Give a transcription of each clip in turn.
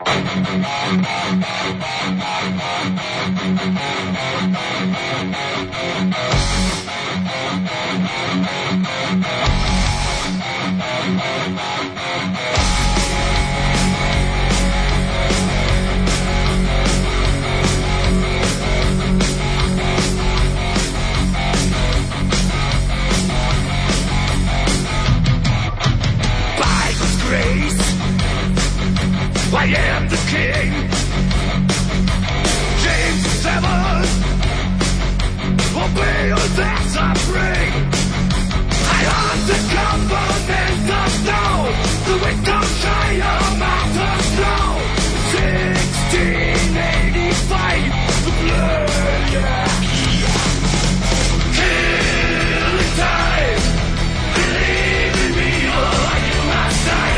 I am the king. James VII, obey all that I bring. I am the covenant of snow, the wisdom triumph of snow. 1685, the blood, yeah. Killing time, believe in me, oh, I give my side.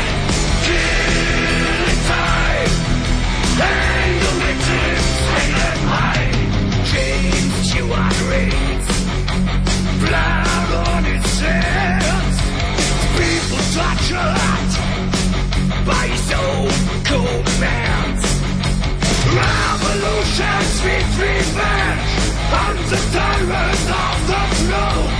And the victims hang them high. James Stewart reigns, blood on his hands. People tortured by his own commands. Revolution, sweet revenge on the tyrant of the throne.